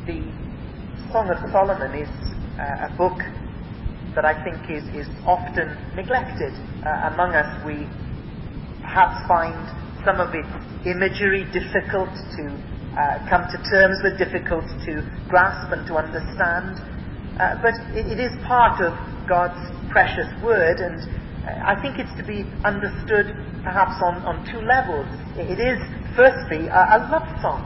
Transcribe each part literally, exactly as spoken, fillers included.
The Song of Solomon is uh, a book that I think is, is often neglected uh, among us. We perhaps find some of its imagery difficult to uh, come to terms with, difficult to grasp and to understand. Uh, but it, it is part of God's precious word, and uh, I think it's to be understood perhaps on, on two levels. It is, firstly, a, a love song.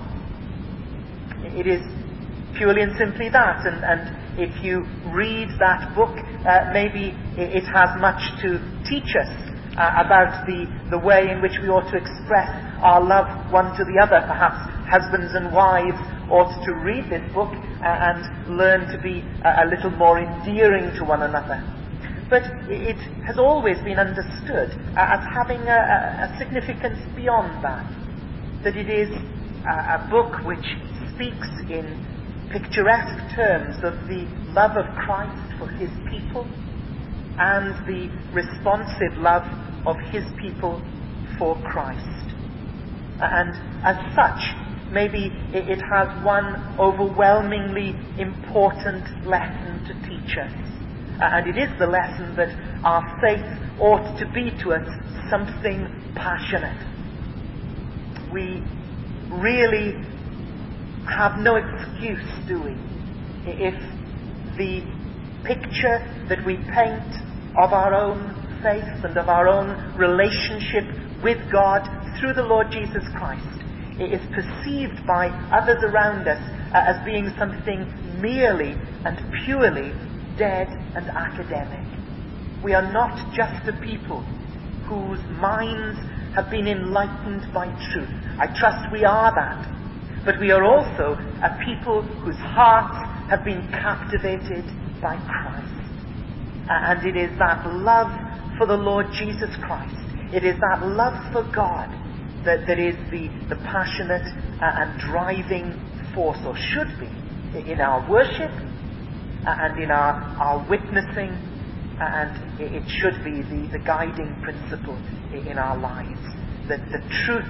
It is purely and simply that, and, and if you read that book, uh, maybe it has much to teach us uh, about the, the way in which we ought to express our love one to the other. Perhaps husbands and wives ought to read this book uh, and learn to be a, a little more endearing to one another. But it has always been understood uh, as having a, a significance beyond that. That it is a, a book which speaks in picturesque terms of the love of Christ for his people and the responsive love of his people for Christ. And as such, maybe it has one overwhelmingly important lesson to teach us. And it is the lesson that our faith ought to be to us something passionate. We really have no excuse, do we, if the picture that we paint of our own faith and of our own relationship with God through the Lord Jesus Christ is perceived by others around us as being something merely and purely dead and academic. We are not just a people whose minds have been enlightened by truth. I trust we are that. But we are also a people whose hearts have been captivated by Christ. And it is that love for the Lord Jesus Christ, it is that love for God that, that is the, the passionate and driving force, or should be, in our worship and in our, our witnessing, and it should be the, the guiding principle in our lives. That the truth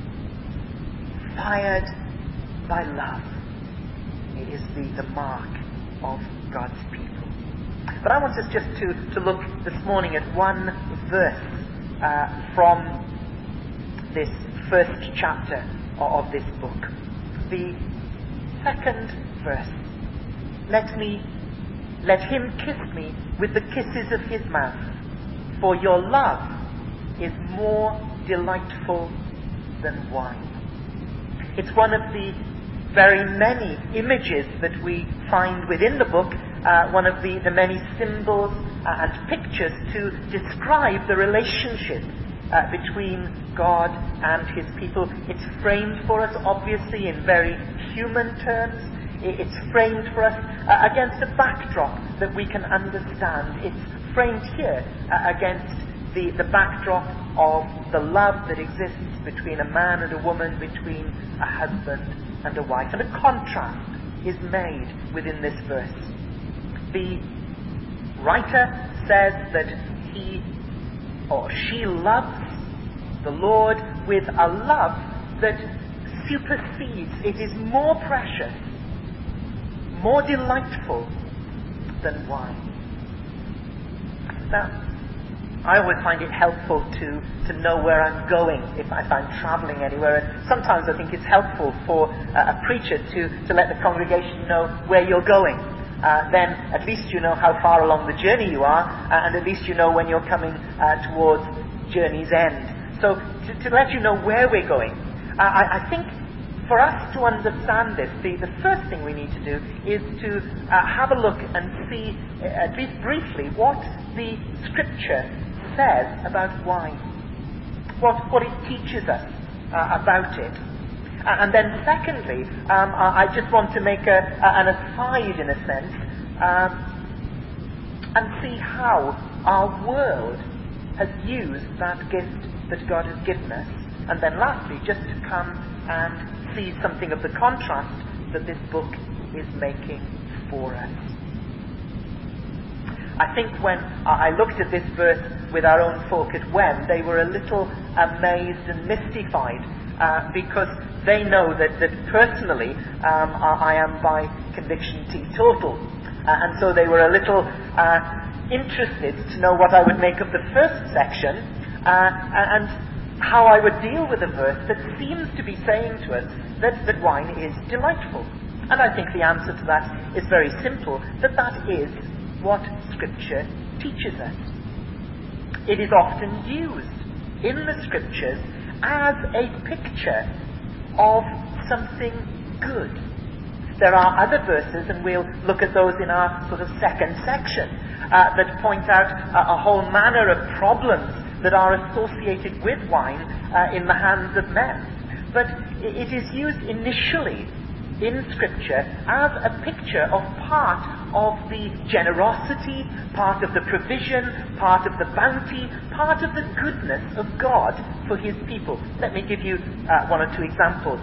fired by love, it is the, the mark of God's people. But I want us just to, to look this morning at one verse uh, from this first chapter of this book. The second verse. Let me, let him kiss me with the kisses of his mouth, for your love is more delightful than wine. It's one of the very many images that we find within the book, uh, one of the, the many symbols uh, and pictures to describe the relationship uh, between God and his people. It's framed for us, obviously, in very human terms. It's framed for us uh, against a backdrop that we can understand. It's framed here uh, against the, the backdrop of the love that exists between a man and a woman, between a husband and a wife. And a contrast is made within this verse. The writer says that he or she loves the Lord with a love that supersedes, it is more precious, more delightful than wine. Now, I always find it helpful to, to know where I'm going if, if I'm travelling anywhere. And sometimes I think it's helpful for uh, a preacher to, to let the congregation know where you're going. Uh, then at least you know how far along the journey you are, uh, and at least you know when you're coming uh, towards journey's end. So to, to let you know where we're going, uh, I, I think for us to understand this, the, the first thing we need to do is to uh, have a look and see, uh, at least briefly, what the Scripture says about wine, what what it teaches us uh, about it. Uh, and then secondly, um, I, I just want to make a, a, an aside in a sense, um, and see how our world has used that gift that God has given us. And then lastly, just to come and see something of the contrast that this book is making for us. I think when I looked at this verse with our own folk at Wem, they were a little amazed and mystified uh, because they know that, that personally um, I, I am by conviction teetotal. Uh, and so they were a little uh, interested to know what I would make of the first section uh, and how I would deal with a verse that seems to be saying to us that, that wine is delightful. And I think the answer to that is very simple, that that is what Scripture teaches us. It is often used in the Scriptures as a picture of something good. There are other verses, and we'll look at those in our sort of second section, uh, that point out a, a whole manner of problems that are associated with wine uh, in the hands of men. But it is used initially in Scripture as a picture of part of the generosity, part of the provision, part of the bounty, part of the goodness of God for His people. Let me give you uh, one or two examples.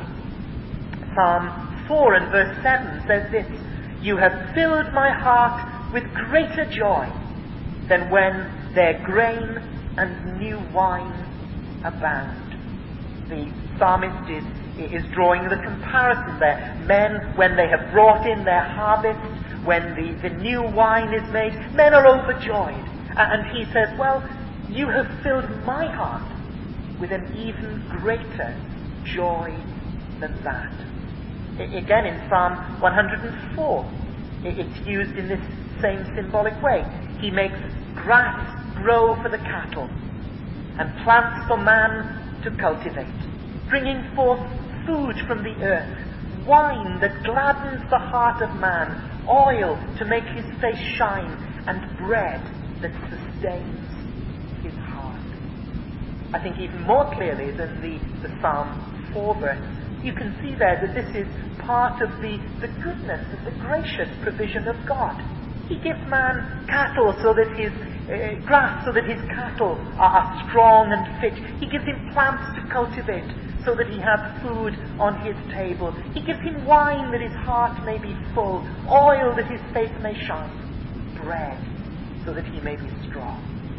Psalm four and verse seven says this: "You have filled my heart with greater joy than when their grain and new wine abound." The psalmist is is drawing the comparison there. Men, when they have brought in their harvest, when the, the new wine is made, men are overjoyed. And he says, well, you have filled my heart with an even greater joy than that. I, again, in Psalm one hundred four, it's used in this same symbolic way. He makes grass grow for the cattle and plants for man to cultivate, bringing forth food from the earth, wine that gladdens the heart of man, oil to make his face shine, and bread that sustains his heart. I think even more clearly than the, the Psalm four verse, you can see there that this is part of the, the goodness, of the gracious provision of God. He gives man cattle so that his uh, grass so that his cattle are, are strong and fit. He gives him plants to cultivate so that he has food on his table. He gives him wine that his heart may be full, oil that his face may shine, bread so that he may be strong.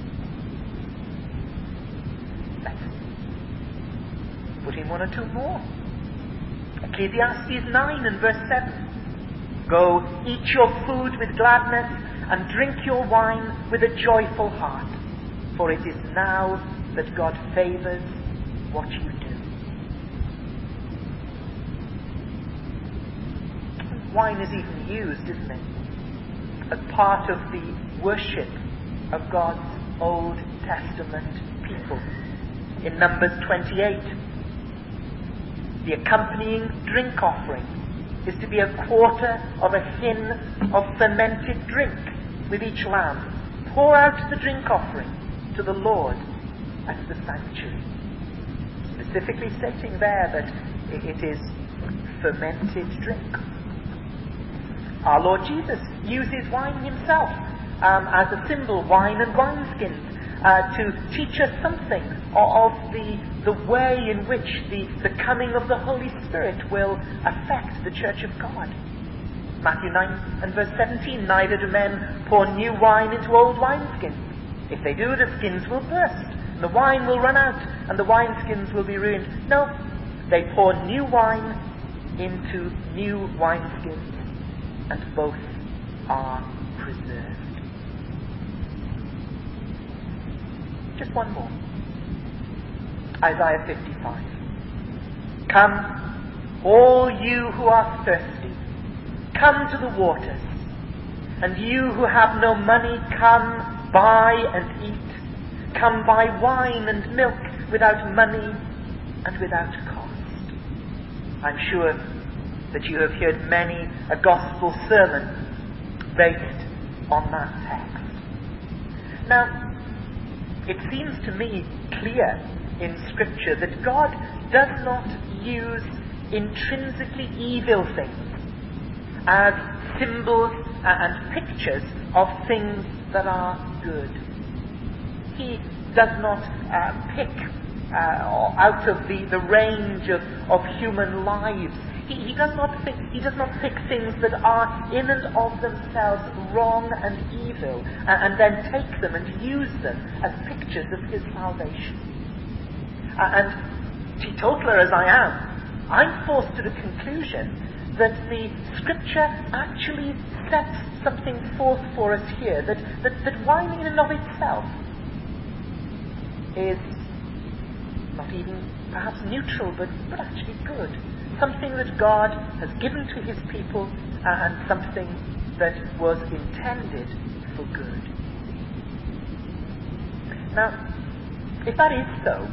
Let's put in one or two more. Ecclesiastes nine and verse seven. "Go, eat your food with gladness, and drink your wine with a joyful heart, for it is now that God favours what you do." Wine is even used, isn't it, as part of the worship of God's Old Testament people. In Numbers twenty-eight, the accompanying drink offering is to be a quarter of a hin of fermented drink with each lamb. Pour out the drink offering to the Lord at the sanctuary. Specifically stating there that it is fermented drink. Our Lord Jesus uses wine himself um, as a symbol, wine and wineskins, uh, to teach us something of the, the way in which the, the coming of the Holy Spirit will affect the Church of God. Matthew nine and verse seventeen, "Neither do men pour new wine into old wineskins. If they do, the skins will burst, and the wine will run out, and the wineskins will be ruined. No, they pour new wine into new wineskins, and both are preserved." Just one more. Isaiah fifty-five. "Come, all you who are thirsty, come to the waters, and you who have no money, come, buy and eat. Come, buy wine and milk without money and without cost." I'm sure that you have heard many a gospel sermon based on that text. Now, it seems to me clear in Scripture that God does not use intrinsically evil things as symbols and pictures of things that are good. He does not uh, pick uh, out of the, the range of, of human lives. He, he does not think, he does not pick things that are in and of themselves wrong and evil, and, and then take them and use them as pictures of his salvation. Uh, and teetotaler as I am, I'm forced to the conclusion that the Scripture actually sets something forth for us here, that, that, that wine in and of itself is not even perhaps neutral, but, but actually good. Something that God has given to his people, uh, and something that was intended for good. Now, if that is so,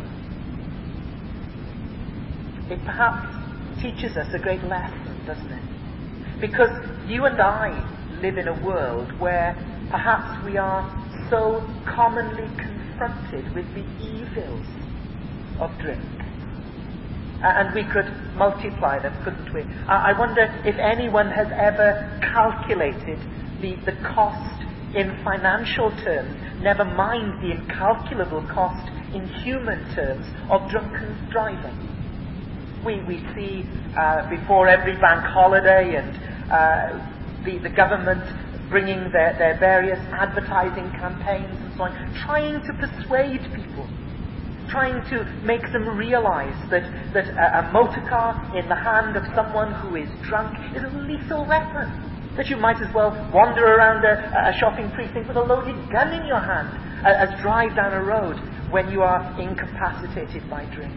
it perhaps teaches us a great lesson, doesn't it? Because you and I live in a world where perhaps we are so commonly confronted with the evils of drink. And we could multiply them, couldn't we? I wonder if anyone has ever calculated the, the cost in financial terms, never mind the incalculable cost in human terms, of drunken driving. We, we see uh, before every bank holiday and uh, the, the government bringing their, their various advertising campaigns and so on, trying to persuade people, trying to make them realize that, that a, a motor car in the hand of someone who is drunk is a lethal weapon, that you might as well wander around a, a shopping precinct with a loaded gun in your hand as drive down a road when you are incapacitated by drink.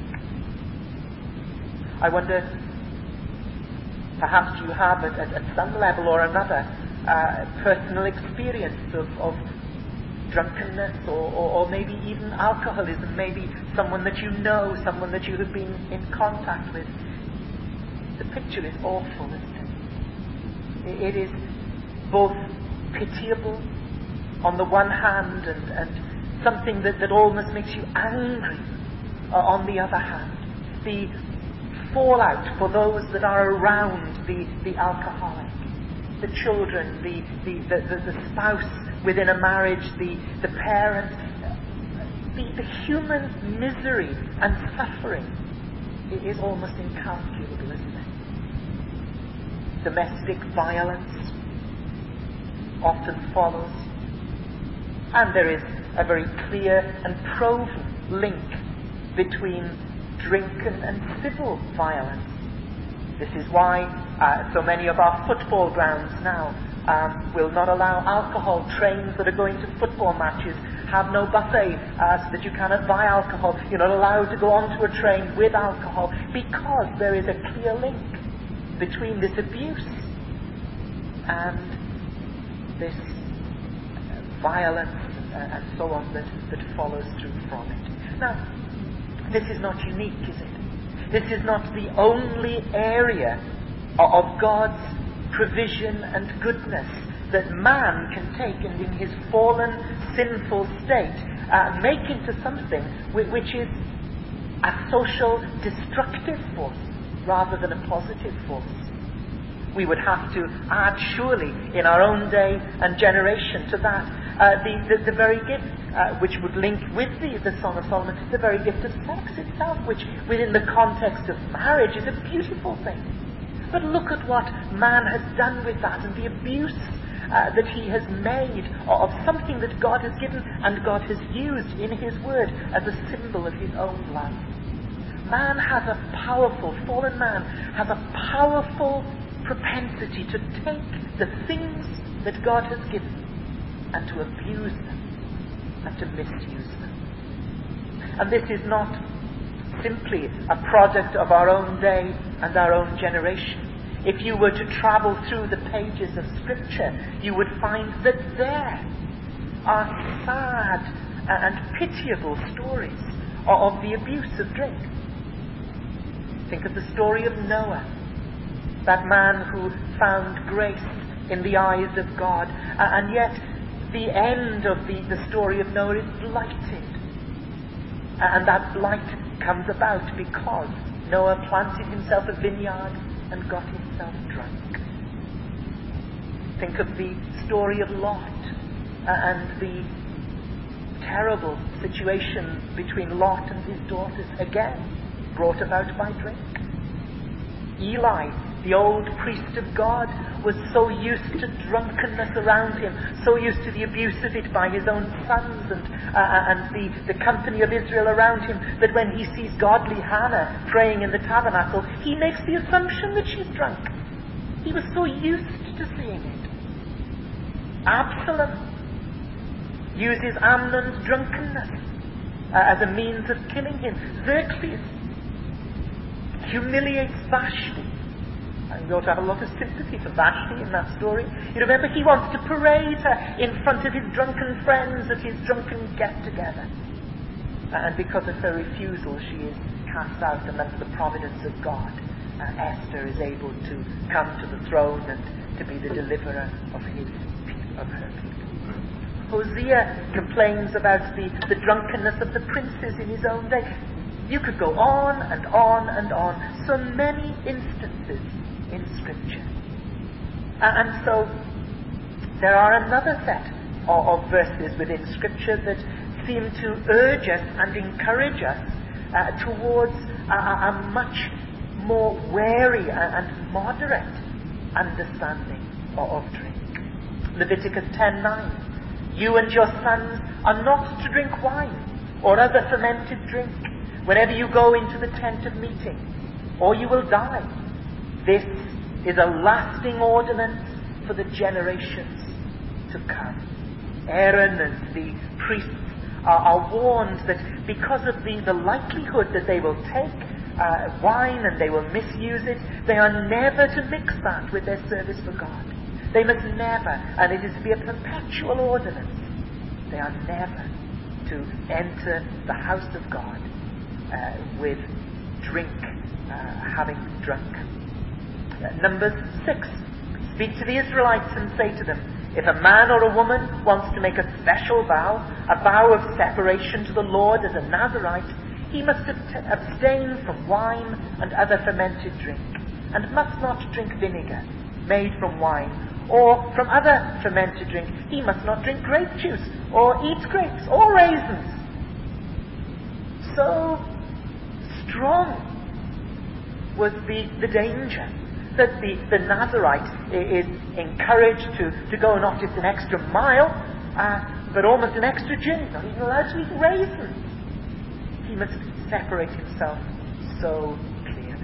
I wonder, perhaps you have at, at, at some level or another uh, personal experience of, of drunkenness or, or, or maybe even alcoholism, maybe someone that you know, someone that you have been in contact with. The picture is awful, isn't it? It is both pitiable on the one hand and, and something that, that almost makes you angry uh, on the other hand. The fallout for those that are around the, the alcoholic, the children, the, the, the, the, the spouse within a marriage, the, the parents, the, the human misery and suffering, it is almost incalculable, isn't it? Domestic violence often follows, and there is a very clear and proven link between drink and, and civil violence. This is why uh, so many of our football grounds now um, will not allow alcohol. Trains that are going to football matches have no buffet uh, so that you cannot buy alcohol. You're not allowed to go onto a train with alcohol because there is a clear link between this abuse and this violence uh, and so on that, that follows through from it. Now, this is not unique, is it? This is not the only area of God's provision and goodness that man can take and in his fallen, sinful state uh, make into something which is a social destructive force rather than a positive force. We would have to add surely in our own day and generation to that uh, the, the, the very gift uh, which would link with the, the Song of Solomon, the very gift of sex itself, which within the context of marriage is a beautiful thing. But look at what man has done with that and the abuse uh, that he has made of something that God has given and God has used in his word as a symbol of his own love. Man has a powerful, fallen man has a powerful propensity to take the things that God has given and to abuse them and to misuse them. And this is not simply a product of our own day and our own generation. If you were to travel through the pages of Scripture, you would find that there are sad and pitiable stories of the abuse of drink. Think of the story of Noah, that man who found grace in the eyes of God, and yet the end of the, the story of Noah is blighted. And that blight comes about because Noah planted himself a vineyard and got himself drunk. Think of the story of Lot and the terrible situation between Lot and his daughters, again brought about by drink. Eli The old priest of God was so used to drunkenness around him, so used to the abuse of it by his own sons and, uh, and the, the company of Israel around him, that when he sees godly Hannah praying in the tabernacle, he makes the assumption that she's drunk. He was so used to seeing it. Absalom uses Amnon's drunkenness uh, as a means of killing him. Xerxes humiliates Vashti. And we ought to have a lot of sympathy for Vashti in that story. You remember, he wants to parade her in front of his drunken friends at his drunken get-together. And because of her refusal, she is cast out, and under the providence of God, uh, Esther is able to come to the throne and to be the deliverer of his of her people. Hosea complains about the, the drunkenness of the princes in his own day. You could go on and on and on. So many instances in Scripture. Uh, and so there are another set of, of verses within Scripture that seem to urge us and encourage us uh, towards a, a much more wary and moderate understanding of, of drink. Leviticus ten nine. You and your sons are not to drink wine or other fermented drink whenever you go into the tent of meeting, or you will die. This is a lasting ordinance for the generations to come. Aaron and the priests are, are warned that because of the, the likelihood that they will take uh, wine and they will misuse it, they are never to mix that with their service for God. They must never, and it is to be a perpetual ordinance, they are never to enter the house of God uh, with drink, uh, having drunk. Uh, Numbers six. Speak to the Israelites and say to them, if a man or a woman wants to make a special vow, a vow of separation to the Lord as a Nazirite, he must abstain from wine and other fermented drink, and must not drink vinegar made from wine, or from other fermented drink. He must not drink grape juice, or eat grapes, or raisins. So strong was the, the danger that the, the Nazirite is encouraged to, to go not just an extra mile, uh, but almost an extra journey, not even allowed to eat raisins. He must separate himself so clearly.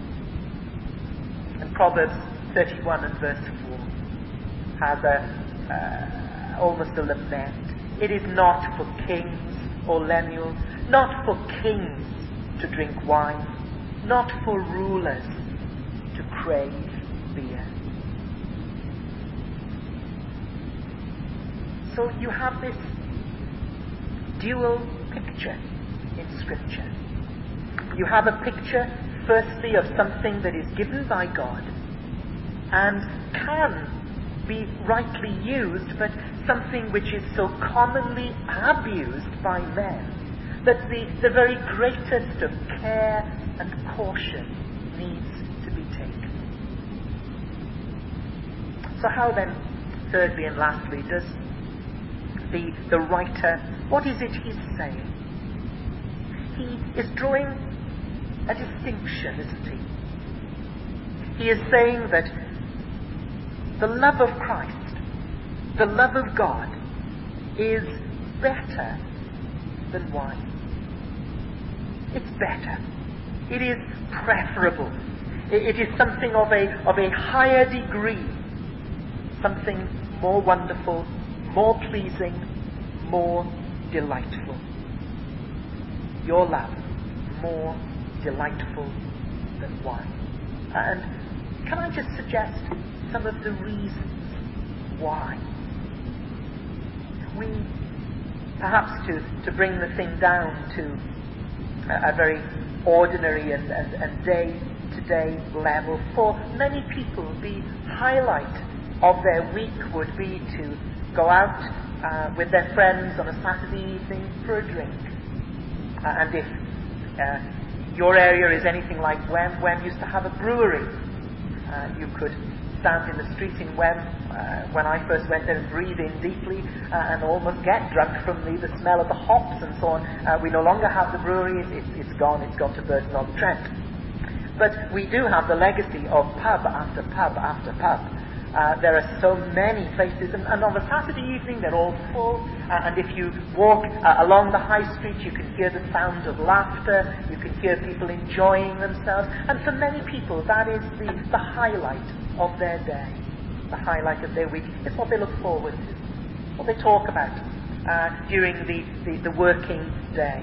And Proverbs thirty-one and verse four has a uh, almost a lament. It is not for kings or lemuels, not for kings to drink wine, not for rulers to crave beer. So you have this dual picture in Scripture. You have a picture, firstly, of something that is given by God and can be rightly used, but something which is so commonly abused by men that the, the very greatest of care and caution needs to be taken. So how then, thirdly and lastly, does the, the writer, what is it he's saying? He is drawing a distinction, isn't he? He is saying that the love of Christ, the love of God, is better than wine. It's better. It is preferable. It is something of a, of a higher degree. Something more wonderful, more pleasing, more delightful. Your love, more delightful than wine. And can I just suggest some of the reasons why? We, perhaps to, to bring the thing down to a, a very ordinary and, and, and day-to-day level, for many people the highlight of their week would be to go out uh, with their friends on a Saturday evening for a drink. Uh, and if uh, your area is anything like Wem, Wem used to have a brewery. Uh, you could stand in the street in Wem uh, when I first went there and breathe in deeply uh, and almost get drunk from the, the smell of the hops and so on. Uh, we no longer have the brewery. It's, it's gone. It's gone to Burton-on-Trent. But we do have the legacy of pub after pub after pub. Uh, there are so many places, and, and on a Saturday evening they're all full, uh, and if you walk uh, along the high street you can hear the sound of laughter, you can hear people enjoying themselves, and for many people that is the, the highlight of their day, the highlight of their week. It's what they look forward to, what they talk about uh, during the, the, the working day.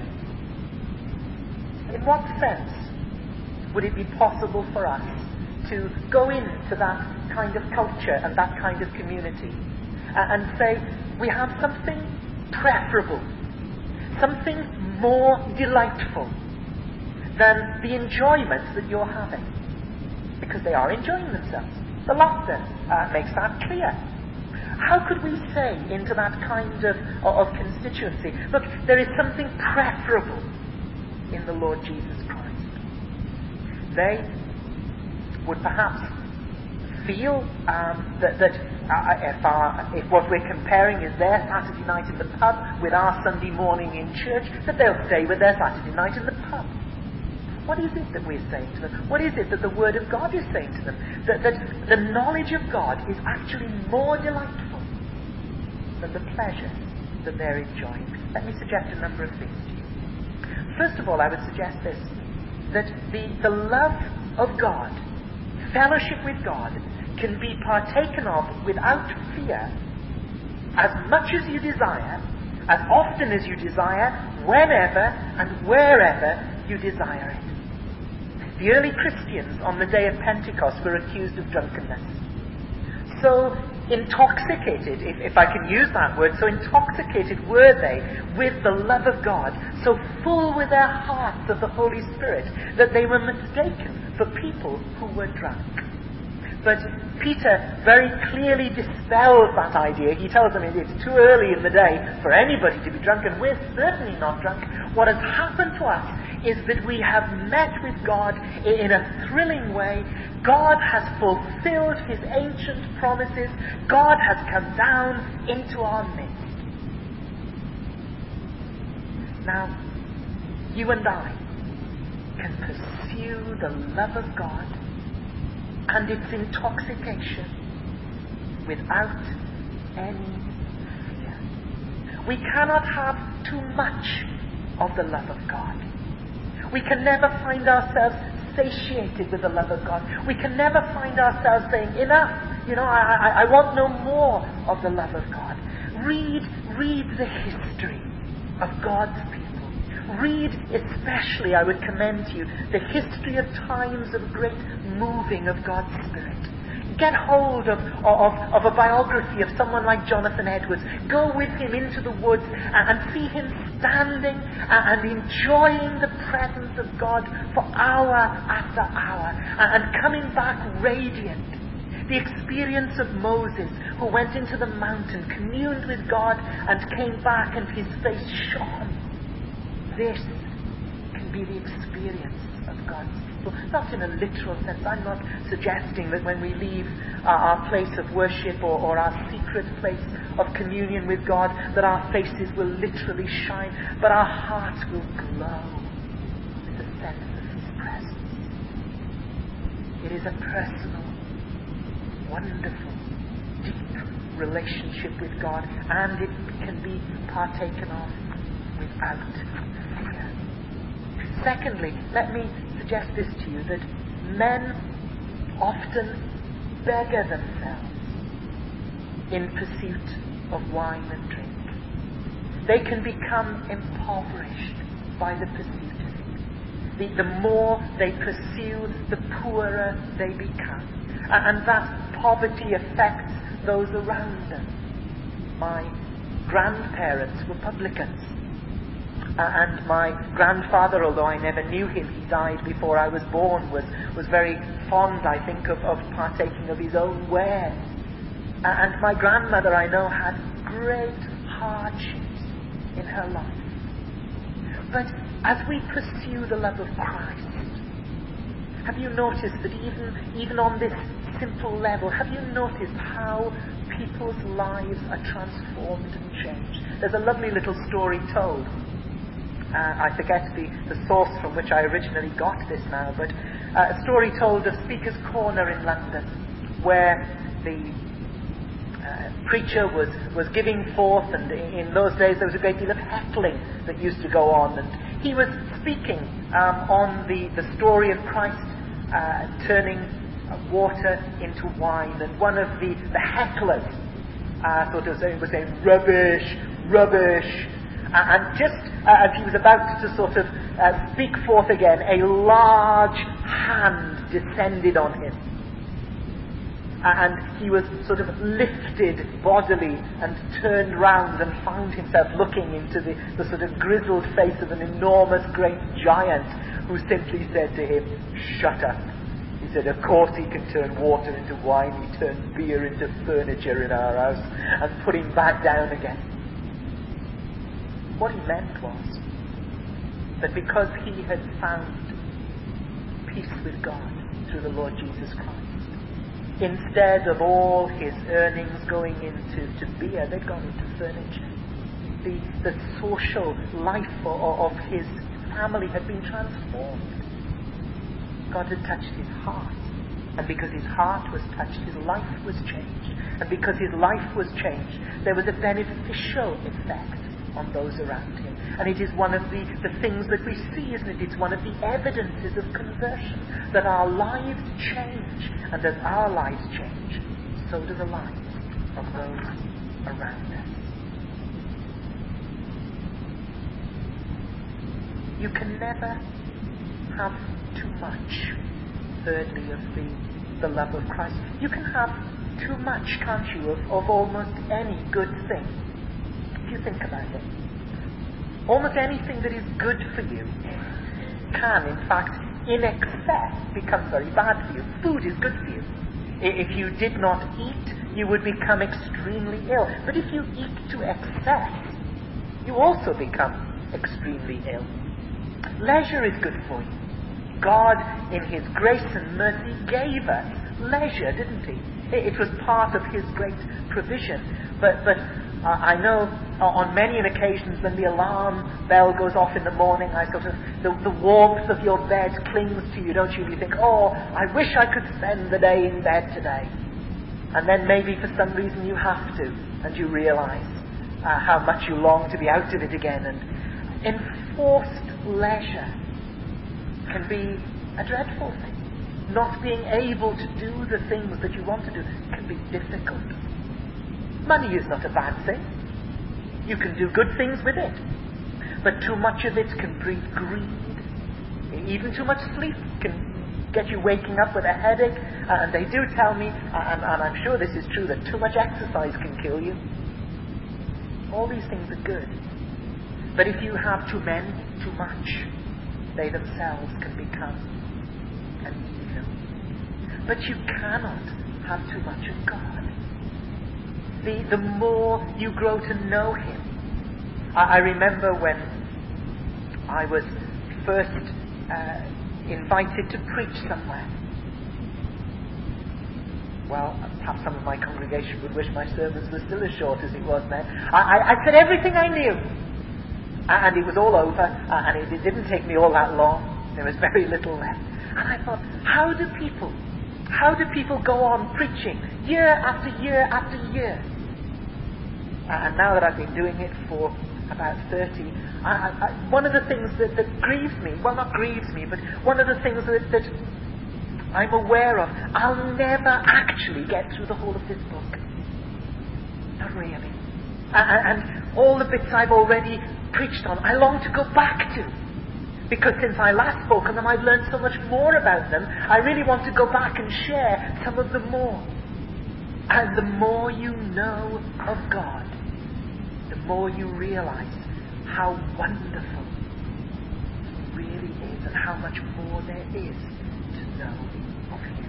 In what sense would it be possible for us to go into that kind of culture and that kind of community uh, and say we have something preferable, something more delightful than the enjoyments that you're having, because they are enjoying themselves. The laughter uh, makes that clear. How could we say into that kind of, of constituency, look, there is something preferable in the Lord Jesus Christ? They would perhaps feel um, that, that uh, if, our, if what we're comparing is their Saturday night in the pub with our Sunday morning in church, that they'll stay with their Saturday night in the pub. What is it that we're saying to them? What is it that the Word of God is saying to them? That, that the knowledge of God is actually more delightful than the pleasure that they're enjoying. Let me suggest a number of things to you. First of all, I would suggest this, that the, the love of God, fellowship with God, can be partaken of without fear, as much as you desire, as often as you desire, whenever and wherever you desire it. The early Christians on the day of Pentecost were accused of drunkenness. So intoxicated, if, if I can use that word, so intoxicated were they with the love of God, so full with their hearts of the Holy Spirit, that they were mistaken for people who were drunk. But Peter very clearly dispels that idea. He tells them it's too early in the day for anybody to be drunk, and we're certainly not drunk. What has happened to us is that we have met with God in a thrilling way. God has fulfilled His ancient promises. God has come down into our midst. Now, you and I can pursue the love of God and its intoxication without any fear. We cannot have too much of the love of God. We can never find ourselves satiated with the love of God. We can never find ourselves saying, enough, you know, I, I, I want no more of the love of God. Read, read the history of God's people. Read, especially, I would commend to you, the history of times of great moving of God's Spirit. Get hold of, of, of a biography of someone like Jonathan Edwards. Go with him into the woods and, and see him standing and, and enjoying the presence of God for hour after hour and, and coming back radiant. The experience of Moses, who went into the mountain, communed with God, and came back and his face shone. This can be the experience of God's people. Not in a literal sense. I'm not suggesting that when we leave uh, our place of worship or, or our secret place of communion with God, that our faces will literally shine, but our hearts will glow with the sense of His presence. It is a personal, wonderful, deep relationship with God, and it can be partaken of without fear. Secondly, let me suggest this to you, that men often beggar themselves in pursuit of wine and drink. They can become impoverished by the pursuit of it. The, the more they pursue, the poorer they become. And, and that poverty affects those around them. My grandparents were publicans. Uh, and my grandfather, although I never knew him, he died before I was born, was, was very fond, I think, of, of partaking of his own wares. Uh, and my grandmother, I know, had great hardships in her life. But as we pursue the love of Christ, have you noticed that even, even on this simple level, have you noticed how people's lives are transformed and changed? There's a lovely little story told Uh, I forget the, the source from which I originally got this now, but uh, a story told of Speaker's Corner in London, where the uh, preacher was, was giving forth, and in those days there was a great deal of heckling that used to go on, and he was speaking um, on the, the story of Christ uh, turning water into wine, and one of the, the hecklers uh, thought it was, it was saying, rubbish, rubbish, uh, and just uh, as he was about to sort of uh, speak forth again, a large hand descended on him, and he was sort of lifted bodily and turned round and found himself looking into the, the sort of grizzled face of an enormous great giant who simply said to him, shut up. He said, of course he can turn water into wine, he turned beer into furniture in our house, and put him back down again. What he meant was that because he had found peace with God through the Lord Jesus Christ, instead of all his earnings going into to beer, they'd gone into furniture. The, the social life of, of his family had been transformed. God had touched his heart. And because his heart was touched, his life was changed. And because his life was changed, there was a beneficial effect on those around him. And it is one of the, the things that we see, isn't it? It's one of the evidences of conversion, that our lives change. And as our lives change, so do the lives of those around us. You can never have too much, thirdly, of the, the love of Christ. You can have too much, can't you, of, of almost any good thing. If you think about it. Almost anything that is good for you can, in fact, in excess, become very bad for you. Food is good for you. If you did not eat, you would become extremely ill. But if you eat to excess, you also become extremely ill. Leisure is good for you. God, in his grace and mercy, gave us leisure, didn't he? It was part of his great provision. But, but uh, I know uh, on many an occasions when the alarm bell goes off in the morning, I sort of, the, the warmth of your bed clings to you, don't you? You think, oh, I wish I could spend the day in bed today. And then maybe for some reason you have to, and you realise uh, how much you long to be out of it again. And enforced leisure can be a dreadful thing. Not being able to do the things that you want to do can be difficult. Money is not a bad thing. You can do good things with it. But too much of it can breed greed. Even too much sleep can get you waking up with a headache. And they do tell me, and, and I'm sure this is true, that too much exercise can kill you. All these things are good. But if you have too many, too much, they themselves can become an evil. But you cannot have too much of God. The, the more you grow to know him. I, I remember when I was first uh, invited to preach somewhere. Well, perhaps some of my congregation would wish my sermons were still as short as it was then. I, I, I said everything I knew. And it was all over, and it didn't take me all that long. There was very little left. And I thought, how do people, how do people go on preaching year after year after year? And now that I've been doing it for about thirty, I, I, one of the things that, that grieves me, well not grieves me, but one of the things that, that I'm aware of, I'll never actually get through the whole of this book. Not really. And, and all the bits I've already preached on, I long to go back to. Because since I last spoke on them, I've learned so much more about them. I really want to go back and share some of them more. And the more you know of God, the more you realize how wonderful He really is and how much more there is to know of Him.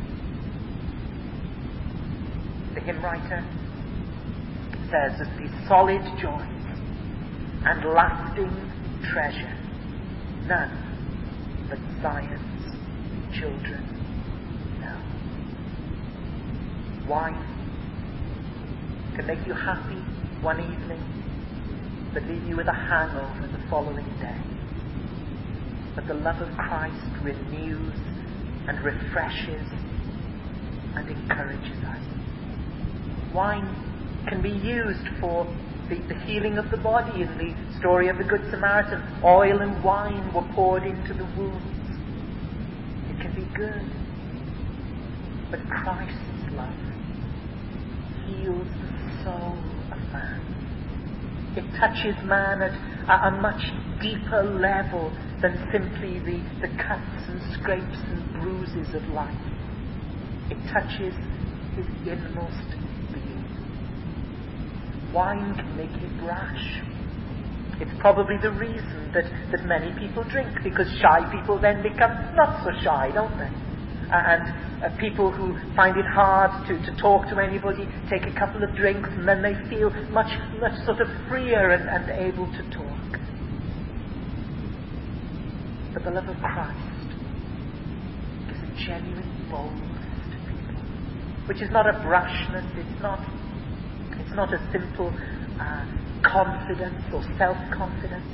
The hymn writer says that the solid joy and lasting treasure none but Zion's children know. Wine can make you happy one evening, but leave you with a hangover the following day. But the love of Christ renews and refreshes and encourages us. Wine can be used for the, the healing of the body. In the story of the Good Samaritan, oil and wine were poured into the wounds. It can be good. But Christ's love heals the soul of man. It touches man at a, a much deeper level than simply the, the cuts and scrapes and bruises of life. It touches his innermost being. Wine can make you brash. It's probably the reason that, that many people drink, because shy people then become not so shy, don't they? And uh, people who find it hard to, to talk to anybody take a couple of drinks and then they feel much, much sort of freer and, and able to talk. But the love of Christ gives a genuine boldness to people, which is not a brashness, it's not, it's not a simple uh, confidence or self-confidence.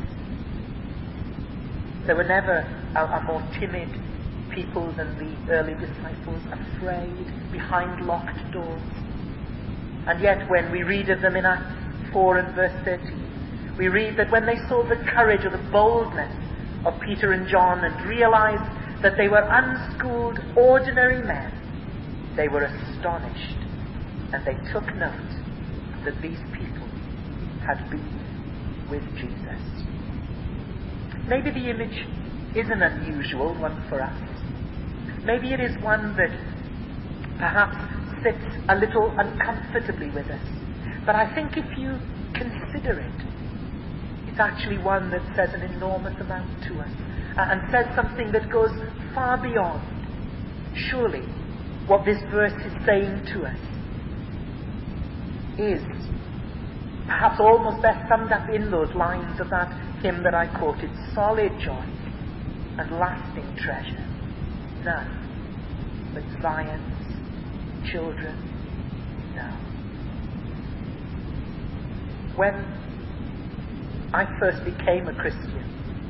There were never a, a more timid people than the early disciples, afraid behind locked doors. And yet when we read of them in Acts four and verse thirteen, we read that when they saw the courage or the boldness of Peter and John and realized that they were unschooled, ordinary men, they were astonished, and they took note that these people had been with Jesus. Maybe the image is an unusual one for us. Maybe it is one that perhaps sits a little uncomfortably with us. But I think if you consider it, it's actually one that says an enormous amount to us, and says something that goes far beyond, surely, what this verse is saying to us is perhaps almost best summed up in those lines of that hymn that I quoted: solid joy and lasting treasure, none but Zion's children know. When I first became a Christian,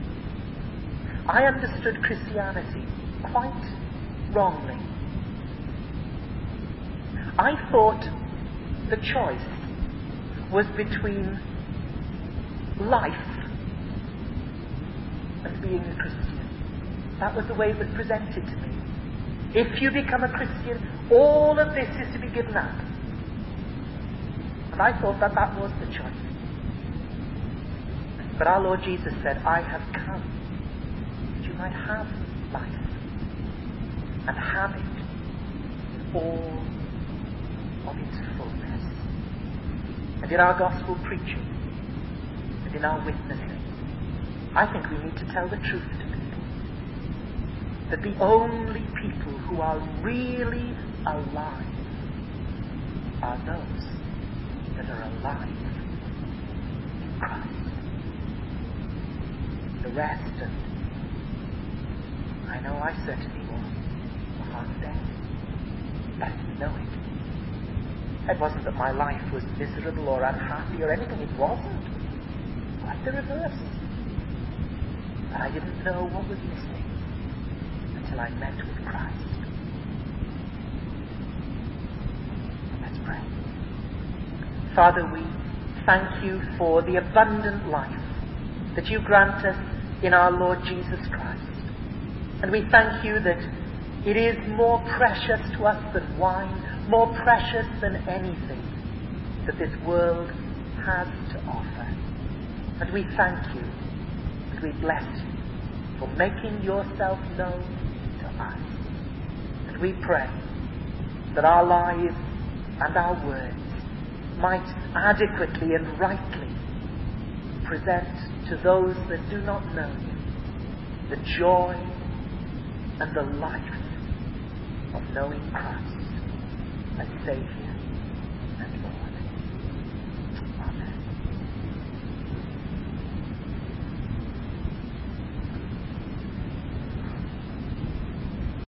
I understood Christianity quite wrongly. I thought the choice was between life and being a Christian. That was the way it was presented to me. If you become a Christian, all of this is to be given up. And I thought that that was the choice. But our Lord Jesus said, I have come that you might have life, and have it in all of its fullness. And in our gospel preaching, and in our witnessing, I think we need to tell the truth to people. That the only people who are really alive are those that are alive in Christ. The rest, and I know I certainly was, were half dead. But I didn't know it. It wasn't that my life was miserable or unhappy or anything. It wasn't. Quite the reverse. But I didn't know what was missing until I met with Christ. Let's pray. Father, we thank you for the abundant life that you grant us in our Lord Jesus Christ. And we thank you that it is more precious to us than wine, more precious than anything that this world has to offer. And we thank you and we bless you for making yourself known to us. And we pray that our lives and our words might adequately and rightly present to those that do not know you the joy and the life of knowing Christ as Saviour